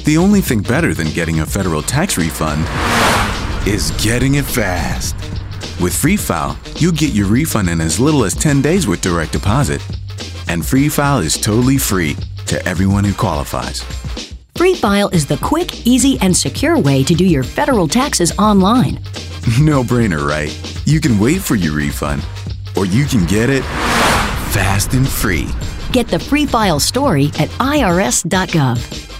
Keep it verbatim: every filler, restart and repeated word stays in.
The only thing better than getting a federal tax refund is getting it fast. With Free File, you'll get your refund in as little as ten days with direct deposit. And Free File is totally free to everyone who qualifies. Free File is the quick, easy, and secure way to do your federal taxes online. No brainer, right? You can wait for your refund, or you can get it fast and free. Get the Free File story at I R S dot gov.